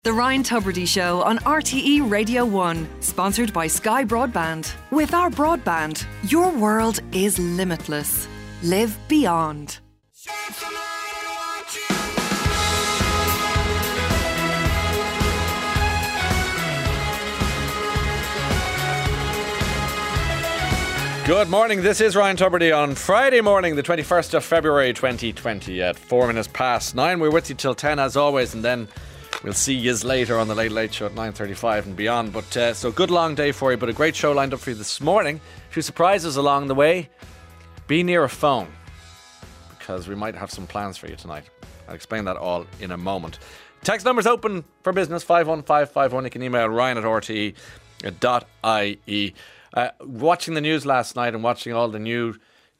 The Ryan Tubridy Show on RTE Radio 1, sponsored by Sky Broadband. With our broadband, your world is limitless. Live beyond. Good morning, this is Ryan Tubridy on Friday morning, the 21st of February 2020 at 4 minutes past 9. We're with you till 10 as always, and then we'll see yous later on the Late Late Show at 9:35 and beyond. But so good long day for you, but a great show lined up for you this morning. A few surprises along the way. Be near a phone, because we might have some plans for you tonight. I'll explain that all in a moment. Text numbers open for business, 51551. You can email ryan@rte.ie. Watching the news last night and watching all the new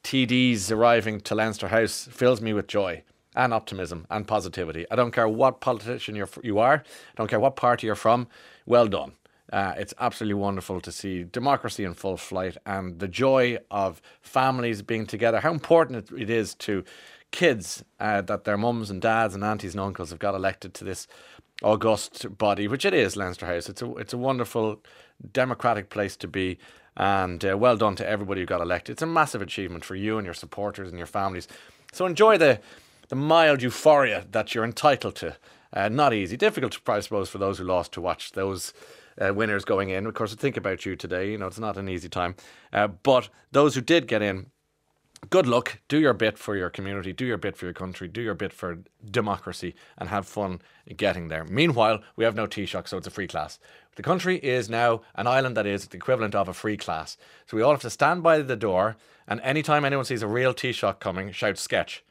TDs arriving to Leinster House fills me with joy and optimism and positivity. I don't care what politician you are. I don't care what party you're from. Well done. It's absolutely wonderful to see democracy in full flight and the joy of families being together. How important it is to kids that their mums and dads and aunties and uncles have got elected to this august body, which it is, Leinster House. It's a wonderful democratic place to be. And well done to everybody who got elected. It's a massive achievement for you and your supporters and your families. So enjoy the mild euphoria that you're entitled to. Not easy. Difficult, I suppose, for those who lost to watch those winners going in. Of course, I think about you today. You know, it's not an easy time. But those who did get in, good luck. Do your bit for your community. Do your bit for your country. Do your bit for democracy and have fun getting there. Meanwhile, we have no Taoiseach, so it's a free class. The country is now an island that is the equivalent of a free class. So we all have to stand by the door, and anytime anyone sees a real Taoiseach coming, shout sketch.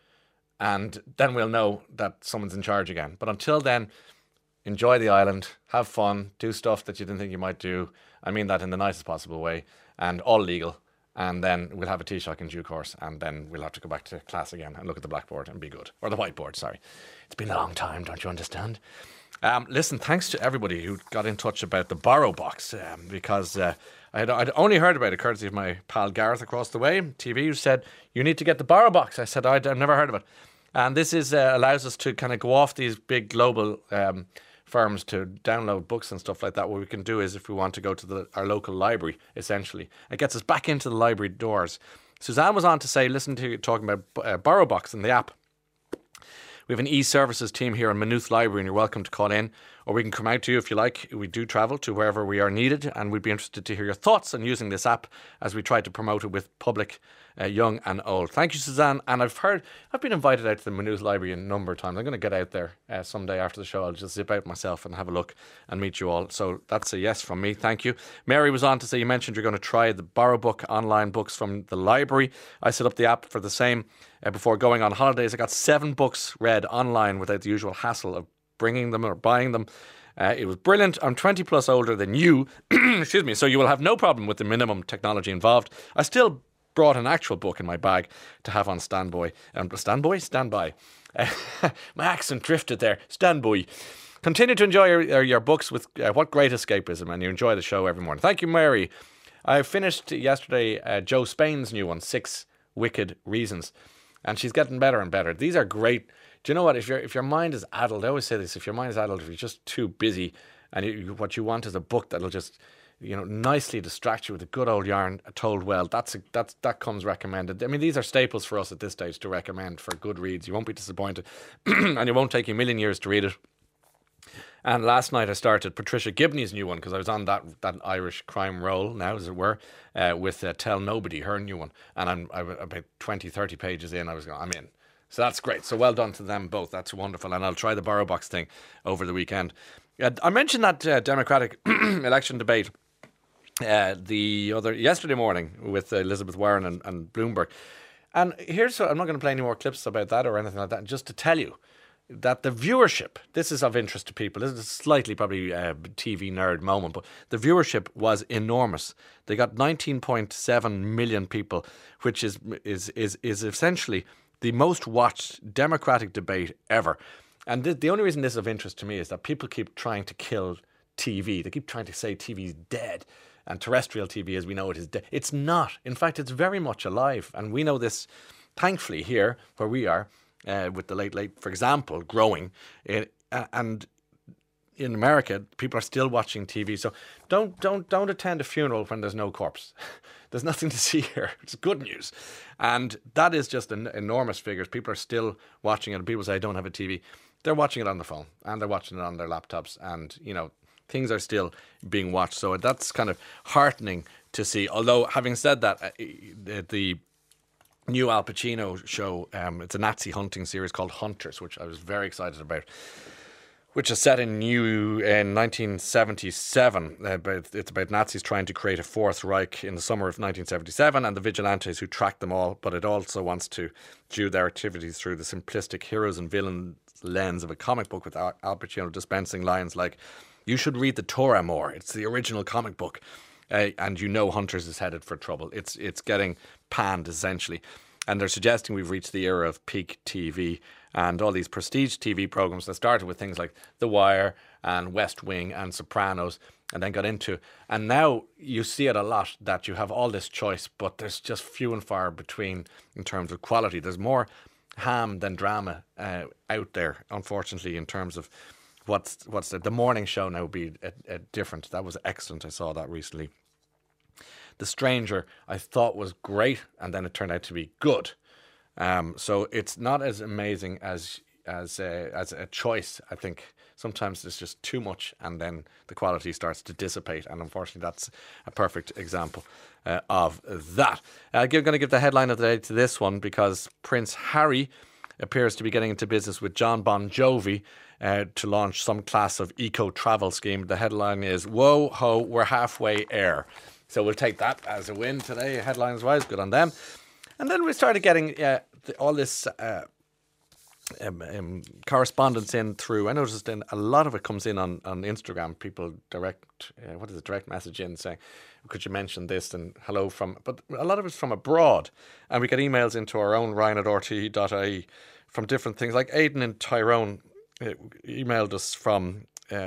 And then we'll know that someone's in charge again. But until then, enjoy the island, have fun, do stuff that you didn't think you might do. I mean that in the nicest possible way, and all legal. And then we'll have a Taoiseach in due course, and then we'll have to go back to class again and look at the blackboard and be good. Or the whiteboard, sorry. It's been a long time, don't you understand? Listen, thanks to everybody who got in touch about the Borrow Box, because I'd only heard about it courtesy of my pal Gareth across the way, TV, who said, you need to get the Borrow Box. I said, I've never heard of it. And this is allows us to kind of go off these big global firms to download books and stuff like that. What we can do is, if we want to go to our local library, essentially, it gets us back into the library doors. Suzanne was on to say, listen to you talking about Borrow Box and the app. We have an e-services team here in Maynooth Library, and you're welcome to call in, or we can come out to you if you like. We do travel to wherever we are needed, and we'd be interested to hear your thoughts on using this app as we try to promote it with public, young and old. Thank you, Suzanne. And I've been invited out to the Maynooth Library a number of times. I'm going to get out there someday after the show. I'll just zip out myself and have a look and meet you all. So that's a yes from me. Thank you. Mary was on to say, you mentioned you're going to try the Borrow Book online books from the library. I set up the app for the same before going on holidays. I got 7 books read online without the usual hassle of bringing them or buying them. It was brilliant. I'm 20 plus older than you. Excuse me. So you will have no problem with the minimum technology involved. I still brought an actual book in my bag to have on standby. Standby. My accent drifted there. Standby. Continue to enjoy your books with what great escapism, and you enjoy the show every morning. Thank you, Mary. I finished yesterday Joe Spain's new one, 6 Wicked Reasons, and she's getting better and better. These are great. Do you know what? If your mind is addled, I always say this, if your mind is addled, if you're just too busy and what you want is a book that'll just, nicely distract you with a good old yarn told well, that comes recommended. I mean, these are staples for us at this stage to recommend for good reads. You won't be disappointed and it won't take you a million years to read it. And last night I started Patricia Gibney's new one, because I was on that Irish crime roll now, as it were, with Tell Nobody, her new one. And I'm about 20, 30 pages in. I'm in. So that's great. So well done to them both. That's wonderful. And I'll try the Borrow Box thing over the weekend. I mentioned that Democratic election debate yesterday morning with Elizabeth Warren and Bloomberg. And I'm not going to play any more clips about that or anything like that, just to tell you that the viewership, this is of interest to people. This is slightly probably a TV nerd moment, but the viewership was enormous. They got 19.7 million people, which is essentially the most watched Democratic debate ever. And the only reason this is of interest to me is that people keep trying to kill TV. They keep trying to say TV is dead. And terrestrial TV, as we know it, is dead. It's not. In fact, it's very much alive. And we know this, thankfully, here where we are, with the Late Late, for example, growing. And in America, people are still watching TV. So don't attend a funeral when there's no corpse. There's nothing to see here. It's good news. And that is just enormous figures. People are still watching it. And people say, I don't have a TV. They're watching it on the phone and they're watching it on their laptops. And, you know, things are still being watched. So that's kind of heartening to see. Although, having said that, the new Al Pacino show, it's a Nazi hunting series called Hunters, which I was very excited about, which is set in 1977. It's about Nazis trying to create a Fourth Reich in the summer of 1977 and the vigilantes who tracked them all. But it also wants to view their activities through the simplistic heroes and villains lens of a comic book, with Al Pacino dispensing lines like, you should read the Torah more. It's the original comic book. And you know Hunters is headed for trouble. It's getting panned, essentially. And they're suggesting we've reached the era of peak TV and all these prestige TV programs that started with things like The Wire and West Wing and Sopranos and then got into. And now you see it a lot that you have all this choice, but there's just few and far between in terms of quality. There's more ham than drama out there, unfortunately, in terms of what's the morning show now would be different. That was excellent. I saw that recently. The Stranger I thought was great, and then it turned out to be good. So it's not as amazing as a choice. I think sometimes there's just too much, and then the quality starts to dissipate. And unfortunately, that's a perfect example of that. I'm going to give the headline of the day to this one because Prince Harry appears to be getting into business with John Bon Jovi to launch some class of eco-travel scheme. The headline is, "Whoa, ho, we're halfway air." So we'll take that as a win today, headlines-wise. Good on them. And then we started getting all this correspondence in through. I noticed a lot of it comes in on Instagram. People direct message in saying, could you mention this and hello from, but a lot of it's from abroad. And we get emails into our own ryan@rte.ie from different things. Like Aidan and Tyrone emailed us from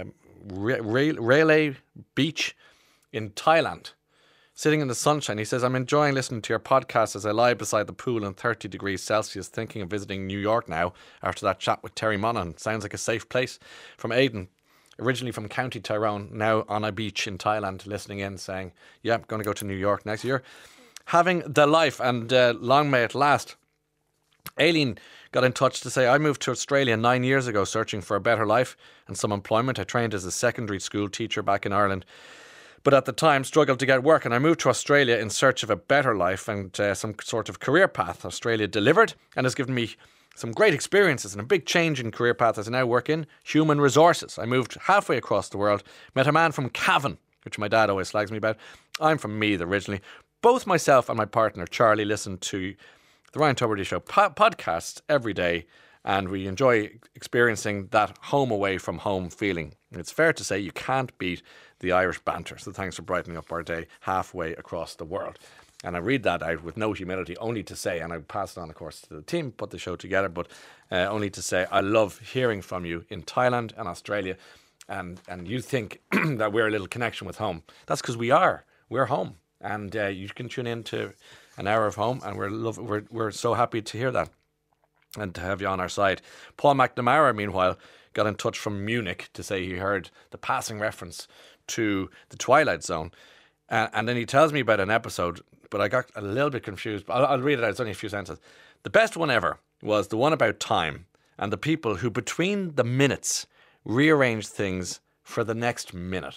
Railay Beach in Thailand. Sitting in the sunshine, he says, I'm enjoying listening to your podcast as I lie beside the pool in 30 degrees Celsius, thinking of visiting New York now after that chat with Terry Monaghan. Sounds like a safe place. From Aidan, originally from County Tyrone, now on a beach in Thailand, listening in, saying, yeah, I'm going to go to New York next year. Having the life, and long may it last. Aileen got in touch to say, I moved to Australia 9 years ago searching for a better life and some employment. I trained as a secondary school teacher back in Ireland, but at the time struggled to get work, and I moved to Australia in search of a better life and some sort of career path. Australia delivered and has given me some great experiences and a big change in career path as I now work in human resources. I moved halfway across the world, met a man from Cavan, which my dad always slags me about. I'm from Meath originally. Both myself and my partner Charlie listen to the Ryan Tubridy Show podcast every day, and we enjoy experiencing that home away from home feeling. It's fair to say you can't beat the Irish banter. So thanks for brightening up our day halfway across the world. And I read that out with no humility, only to say, and I pass it on, of course, to the team, put the show together, but only to say I love hearing from you in Thailand and Australia, and you think that we're a little connection with home. That's because we're home, and you can tune in to an hour of home, and we're so happy to hear that and to have you on our side. Paul McNamara, meanwhile, got in touch from Munich to say he heard the passing reference to the Twilight Zone. And then he tells me about an episode, but I got a little bit confused. I'll read it out. It's only a few sentences. The best one ever was the one about time and the people who, between the minutes, rearranged things for the next minute.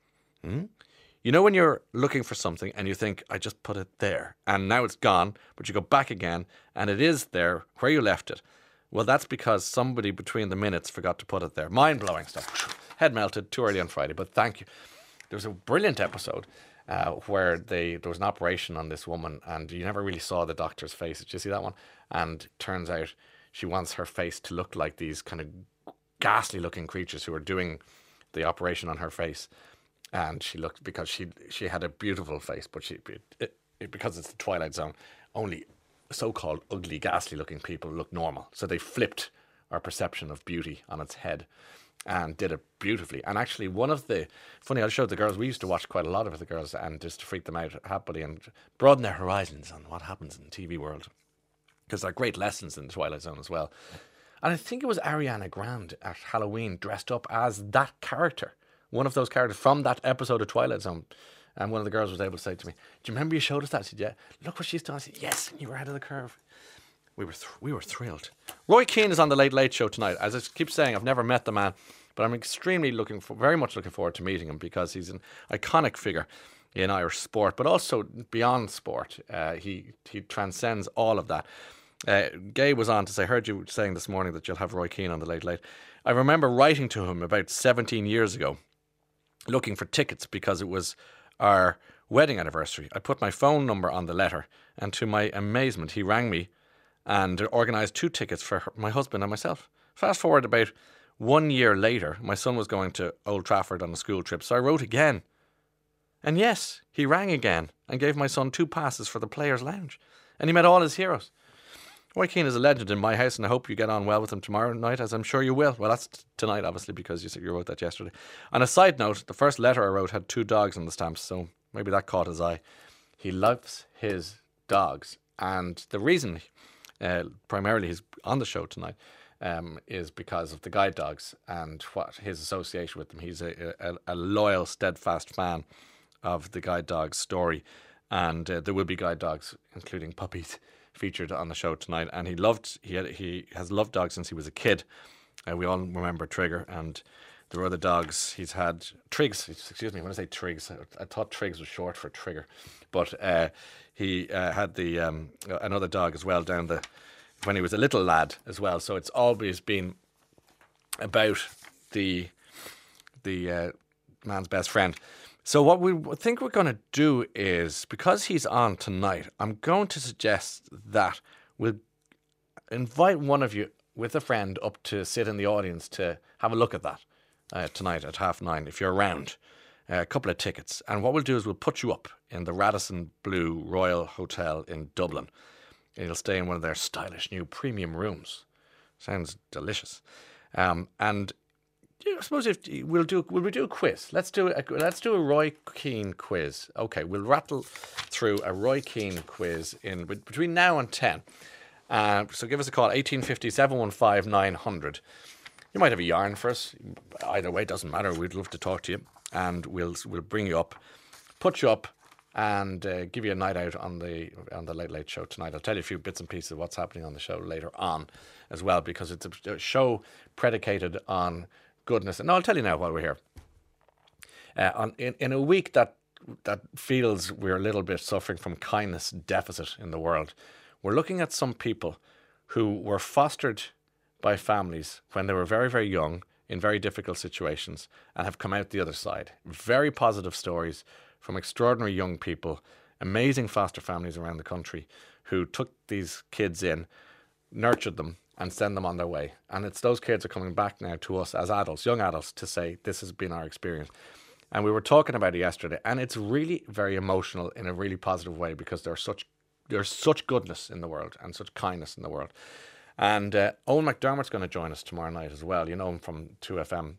You know when you're looking for something and you think, I just put it there, and now it's gone, but you go back again, and it is there where you left it. Well, that's because somebody between the minutes forgot to put it there. Mind-blowing stuff. Head melted, too early on Friday, but thank you. There was a brilliant episode where there was an operation on this woman, and you never really saw the doctor's face. Did you see that one? And it turns out she wants her face to look like these kind of ghastly-looking creatures who are doing the operation on her face. And she looked, because she had a beautiful face, but because it's the Twilight Zone, only so-called ugly, ghastly-looking people look normal. So they flipped our perception of beauty on its head and did it beautifully. And actually, I showed the girls, we used to watch quite a lot of it, the girls, and just to freak them out happily and broaden their horizons on what happens in the TV world. Because there are great lessons in the Twilight Zone as well. And I think it was Ariana Grande at Halloween dressed up as that character, one of those characters from that episode of Twilight Zone. And one of the girls was able to say to me, "Do you remember you showed us that?" I said, "Yeah." "Look what she's done." I said, "Yes, and you were ahead of the curve." We were thrilled. Roy Keane is on the Late Late Show tonight. As I keep saying, I've never met the man, but I'm very much looking forward to meeting him because he's an iconic figure in Irish sport, but also beyond sport. He transcends all of that. Gay was on to say, "Heard you saying this morning that you'll have Roy Keane on the Late Late." I remember writing to him about 17 years ago, looking for tickets because it was our wedding anniversary. I put my phone number on the letter, and to my amazement, he rang me and organised 2 tickets for my husband and myself. Fast forward about 1 year later, my son was going to Old Trafford on a school trip, so I wrote again. And yes, he rang again and gave my son 2 passes for the Players' Lounge. And he met all his heroes. Roy Keane is a legend in my house, and I hope you get on well with him tomorrow night, as I'm sure you will. Well, that's tonight, obviously, because you wrote that yesterday. On a side note, the first letter I wrote had 2 dogs on the stamps, so maybe that caught his eye. He loves his dogs, and the reason, primarily, he's on the show tonight is because of the guide dogs and what his association with them. He's a loyal, steadfast fan of the guide dogs story, and there will be guide dogs, including puppies, featured on the show tonight. And he has loved dogs since he was a kid. We all remember Trigger, and there were other dogs he's had. Triggs, excuse me, when I say Triggs, I thought Triggs was short for Trigger, but he had another dog as well when he was a little lad as well. So it's always been about the man's best friend. So what we think we're going to do is, because he's on tonight, I'm going to suggest that we'll invite one of you with a friend up to sit in the audience to have a look at that tonight at 9:30 if you're around. A couple of tickets. And what we'll do is we'll put you up in the Radisson Blu Royal Hotel in Dublin. And you'll stay in one of their stylish new premium rooms. Sounds delicious. And I suppose we'll do a quiz. Let's do a Roy Keane quiz. Okay, we'll rattle through a Roy Keane quiz between now and 10. So give us a call, 1850 715 900. You might have a yarn for us. Either way, it doesn't matter. We'd love to talk to you, and we'll bring you up, put you up, and give you a night out on the Late Late Show tonight. I'll tell you a few bits and pieces of what's happening on the show later on as well, because it's a show predicated on goodness. And I'll tell you now while we're here. In a week that feels we're a little bit suffering from kindness deficit in the world, we're looking at some people who were fostered by families when they were very, very young in very difficult situations and have come out the other side. Very positive stories from extraordinary young people, amazing foster families around the country who took these kids in, nurtured them, and send them on their way. And it's those kids are coming back now to us as adults, young adults, to say this has been our experience. And we were talking about it yesterday, and it's really very emotional in a really positive way, because there's such goodness in the world and such kindness in the world. And Owen McDermott's going to join us tomorrow night as well. You know him from 2FM.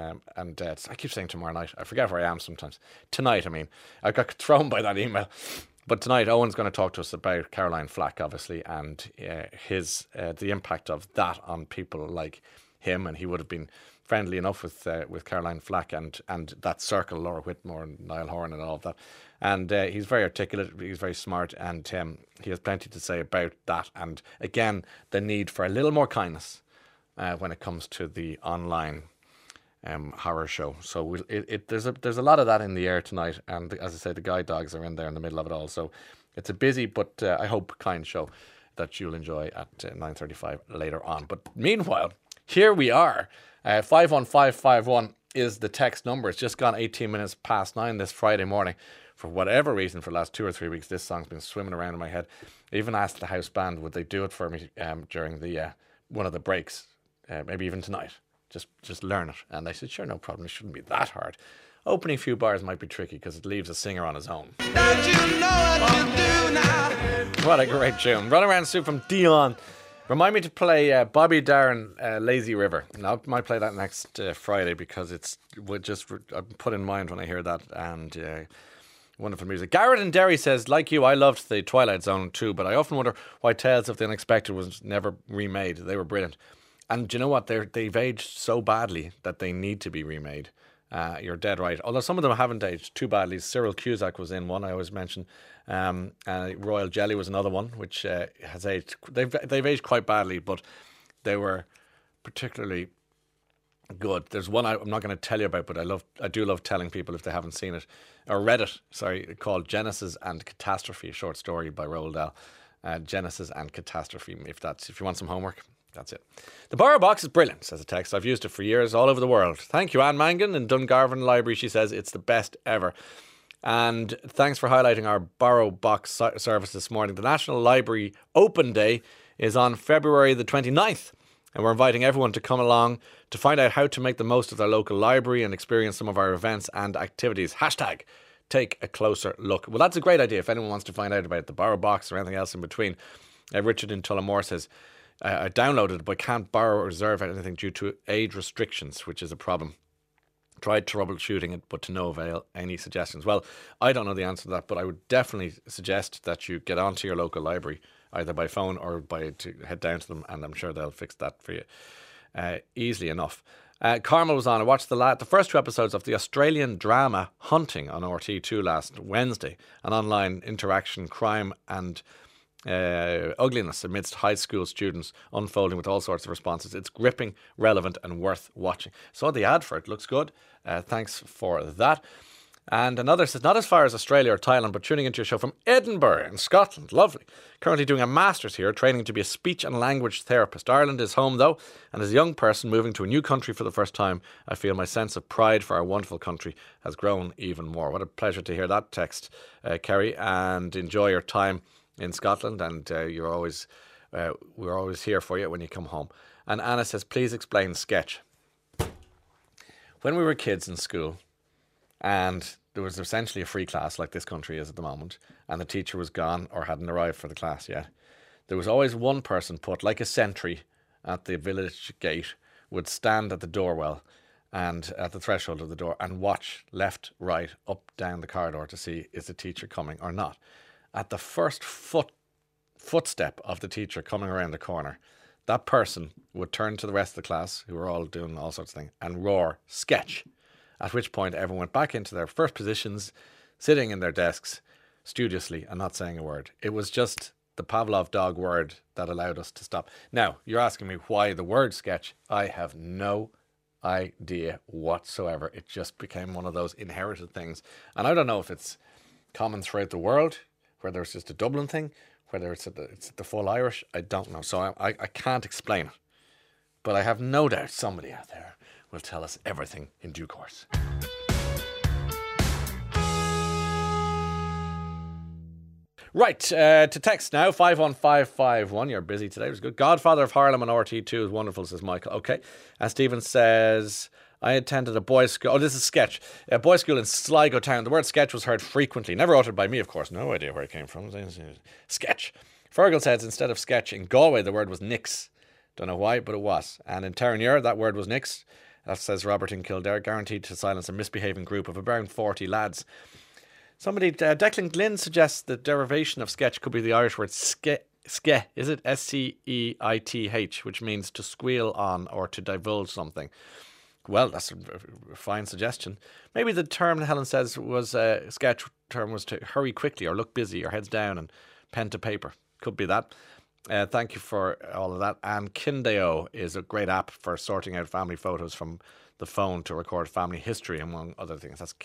I keep saying tomorrow night. I forget where I am sometimes. Tonight, I mean. I got thrown by that email. But tonight, Owen's going to talk to us about Caroline Flack, obviously, and the impact of that on people like him. And he would have been friendly enough with Caroline Flack and that circle, Laura Whitmore and Niall Horan and all of that. And he's very articulate, he's very smart, and he has plenty to say about that. And again, the need for a little more kindness when it comes to the online horror show. So there's a lot of that in the air tonight, and as I say, the guide dogs are in there in the middle of it all. So it's a busy but I hope kind show that you'll enjoy at 9:35 later on. But meanwhile, here we are. 51551 is the text number. It's just gone 18 minutes past 9 this Friday morning. For whatever reason, for the last 2 or 3 weeks, this song's been swimming around in my head. I even asked the house band would they do it for me during the one of the breaks, maybe even tonight. Just learn it. And they said, sure, no problem. It shouldn't be that hard. Opening few bars might be tricky because it leaves a singer on his own. Don't you know what you do now? What a great tune. Run Around Sue from Dion. Remind me to play Bobby Darin, Lazy River. Now, I might play that next Friday because it's I'm put in mind when I hear that, and wonderful music. Garrett in Derry says, like you, I loved the Twilight Zone too, but I often wonder why Tales of the Unexpected was never remade. They were brilliant. And do you know what? They've aged so badly that they need to be remade. You're dead right. Although some of them haven't aged too badly. Cyril Cusack was in one I always mention. Royal Jelly was another one, which has aged. They've aged quite badly, but they were particularly good. There's one I'm not going to tell you about, but I do love telling people if they haven't seen it or read it. Sorry, called Genesis and Catastrophe, a short story by Roald Dahl. Genesis and Catastrophe. If you want some homework, that's it. The Borrow Box is brilliant, says a text. I've used it for years all over the world. Thank you, Anne Mangan in Dungarvan Library. She says it's the best ever. And thanks for highlighting our Borrow Box service this morning. The National Library Open Day is on February the 29th. And we're inviting everyone to come along to find out how to make the most of their local library and experience some of our events and activities. Hashtag take a closer look. Well, that's a great idea if anyone wants to find out about the Borrow Box or anything else in between. Richard in Tullamore says, I downloaded it but can't borrow or reserve anything due to age restrictions, which is a problem. Tried troubleshooting it, but to no avail. Any suggestions? Well, I don't know the answer to that, but I would definitely suggest that you get onto your local library, either by phone or to head down to them, and I'm sure they'll fix that for you easily enough. Carmel was on. I watched the first 2 episodes of the Australian drama Hunting on RT2 last Wednesday, an online interaction, crime and ugliness amidst high school students unfolding with all sorts of responses. It's gripping, relevant and worth watching. Saw the ad for it. Looks good. Thanks for that. And another says, not as far as Australia or Thailand, but tuning into your show from Edinburgh in Scotland. Lovely. Currently doing a master's here, training to be a speech and language therapist. Ireland is home though, and as a young person moving to a new country for the first time, I feel my sense of pride for our wonderful country has grown even more. What a pleasure to hear that text, Kerry, and enjoy your time in Scotland, and we're always here for you when you come home. And Anna says, please explain sketch. When we were kids in school, and there was essentially a free class like this country is at the moment, and the teacher was gone or hadn't arrived for the class yet, there was always one person put, like a sentry at the village gate, would stand at the doorwell and at the threshold of the door and watch left, right, up, down the corridor to see is the teacher coming or not. At the first footstep of the teacher coming around the corner, that person would turn to the rest of the class, who were all doing all sorts of things, and roar, sketch. At which point everyone went back into their first positions, sitting in their desks studiously and not saying a word. It was just the Pavlov dog word that allowed us to stop. Now, you're asking me why the word sketch. I have no idea whatsoever. It just became one of those inherited things. And I don't know if it's common throughout the world, whether it's just a Dublin thing, whether it's the full Irish. I don't know. So I can't explain it. But I have no doubt somebody out there will tell us everything in due course. Right, to text now, 51551. You're busy today. It was good. Godfather of Harlem on RT2 is wonderful, says Michael. Okay. And Stephen says, I attended a boys' school. Oh, this is sketch. A boys' school in Sligo Town. The word sketch was heard frequently. Never uttered by me, of course. No idea where it came from. Sketch. Fergal says instead of sketch in Galway, the word was nix. Don't know why, but it was. And in Terranure, that word was nix. That says Robert in Kildare, guaranteed to silence a misbehaving group of around 40 lads. Somebody, Declan Glynn suggests the derivation of sketch could be the Irish word ske, is it? S-C-E-I-T-H, which means to squeal on or to divulge something. Well, that's a fine suggestion. Maybe the term, Helen says, was sketch term was to hurry quickly or look busy or heads down and pen to paper. Could be that. Thank you for all of that. And Kindeo is a great app for sorting out family photos from the phone to record family history, among other things. That's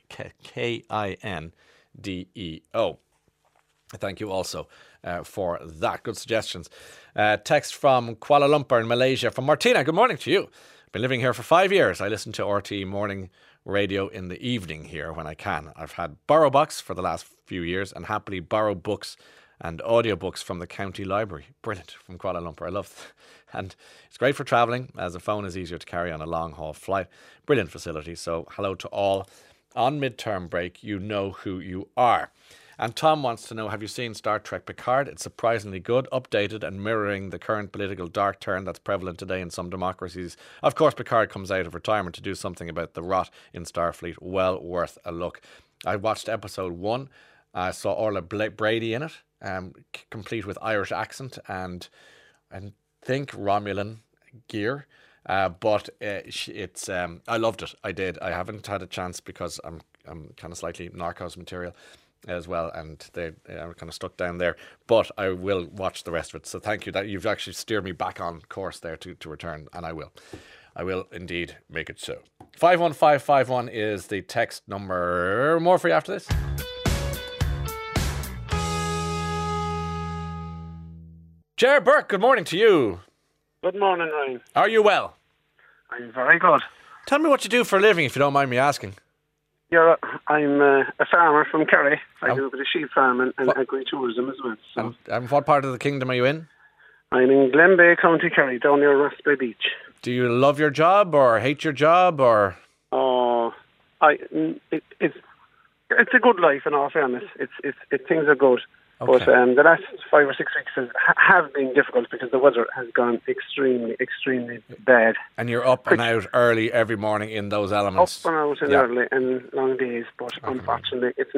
Kindeo. Thank you also for that. Good suggestions. Text from Kuala Lumpur in Malaysia from Martina. Good morning to you. Been living here for 5 years. I listen to RT morning radio in the evening here when I can. I've had Borrow Box for the last few years and happily borrow books and audiobooks from the county library. Brilliant, from Kuala Lumpur. I love and it's great for travelling as a phone is easier to carry on a long haul flight. Brilliant facility. So hello to all on midterm break. You know who you are. And Tom wants to know, have you seen Star Trek Picard? It's surprisingly good, updated and mirroring the current political dark turn that's prevalent today in some democracies. Of course, Picard comes out of retirement to do something about the rot in Starfleet. Well worth a look. I watched episode 1. I saw Orla Brady in it, complete with Irish accent and think Romulan, gear. But it's I loved it. I did. I haven't had a chance because I'm kind of slightly Narcos material as well, and they are kind of stuck down there. But I will watch the rest of it. So thank you. That you've actually steered me back on course there to return, and I will. I will indeed make it so. 51551 is the text number. More for you after this. Ger Burke, good morning to you. Good morning, Ryan. Are you well? I'm very good. Tell me what you do for a living, if you don't mind me asking. I'm a farmer from Kerry. I do a bit of sheep farming and agri-tourism as well. So. And what part of the kingdom are you in? I'm in Glenbeigh, County Kerry, down near Rathbay Beach. Do you love your job or hate your job or? Oh, it's a good life in all fairness. Things are good. Okay. But the last 5 or 6 weeks have been difficult because the weather has gone extremely, extremely bad. And you're up and out early every morning in those elements. Up and out and early and long days, but unfortunately, it's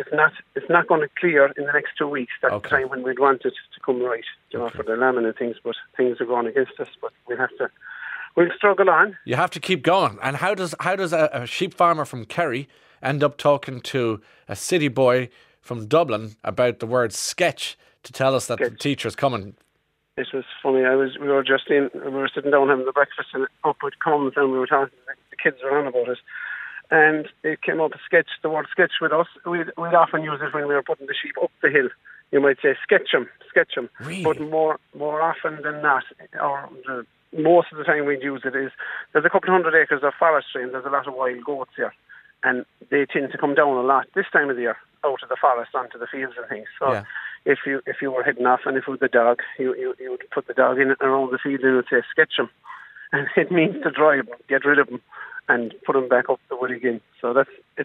not going to clear in the next 2 weeks. That's the time when we'd want it to come right, for the lambing and things. But things are going against us. But we'll struggle on. You have to keep going. And how does a sheep farmer from Kerry end up talking to a city boy from Dublin about the word sketch to tell us that the teacher's coming? It was funny. We were sitting down having the breakfast and up it comes, and we were talking. The kids were on about it, and it came up the word sketch with us. We'd often use it when we were putting the sheep up the hill. You might say sketch 'em. Really? But more often than not, most of the time we'd use it is there's a couple of 100 acres of forestry and there's a lot of wild goats here, and they tend to come down a lot this time of the year, out of the forest onto the fields and things. So if you were heading off and if it was the dog, you would put the dog in around the field and it would say sketch him, and it means to drive him, get rid of him, and put him back up the wood again. So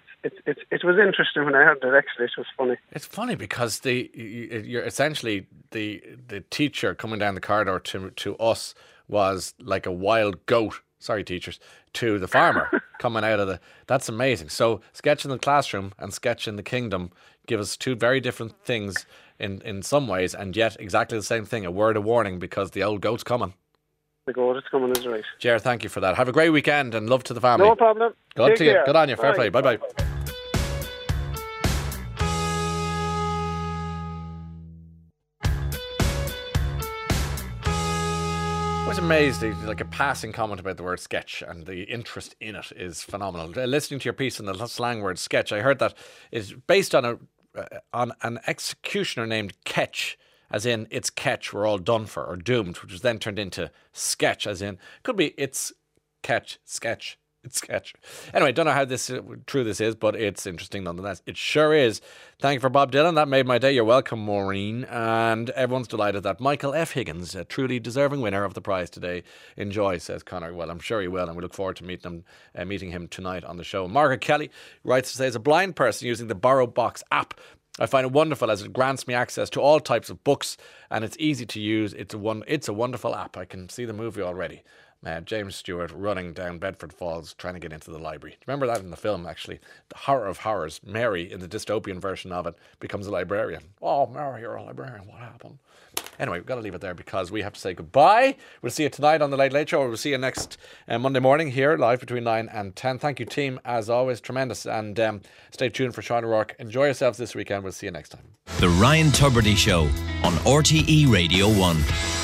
it was interesting when I heard that. Actually, it was funny. It's funny because you're essentially the teacher coming down the corridor to us was like a wild goat. Sorry, teachers, to the farmer coming out of the. That's amazing. So, sketch in the classroom and sketch in the kingdom give us two very different things in some ways, and yet exactly the same thing. A word of warning because the old goat's coming. The goat is coming is right. Ger, thank you for that. Have a great weekend and love to the family. No problem. Good Take to you. care. Good on you. Fair play. Bye bye. I was amazed, like a passing comment about the word sketch, and the interest in it is phenomenal. Listening to your piece on the slang word sketch, I heard that it's based on an executioner named Ketch, as in it's catch, we're all done for, or doomed, which was then turned into sketch, as in could be it's catch, sketch. It's sketch. Anyway, don't know how true this is, but it's interesting nonetheless. It sure is. Thank you for Bob Dylan. That made my day. You're welcome, Maureen. And everyone's delighted that Michael F. Higgins, a truly deserving winner of the prize today. Enjoy, says Connor. Well, I'm sure he will, and we look forward to meeting him tonight on the show. Margaret Kelly writes to say, as a blind person using the Borrow Box app, I find it wonderful as it grants me access to all types of books, and it's easy to use. It's a wonderful app. I can see the movie already. James Stewart running down Bedford Falls trying to get into the library. Remember that in the film, actually? The horror of horrors. Mary, in the dystopian version of it, becomes a librarian. Oh, Mary, you're a librarian. What happened? Anyway, we've got to leave it there because we have to say goodbye. We'll see you tonight on The Late Late Show, or we'll see you next Monday morning here, live between 9 and 10. Thank you, team, as always. Tremendous. And stay tuned for Sean O'Rourke. Enjoy yourselves this weekend. We'll see you next time. The Ryan Tubridy Show on RTE Radio 1.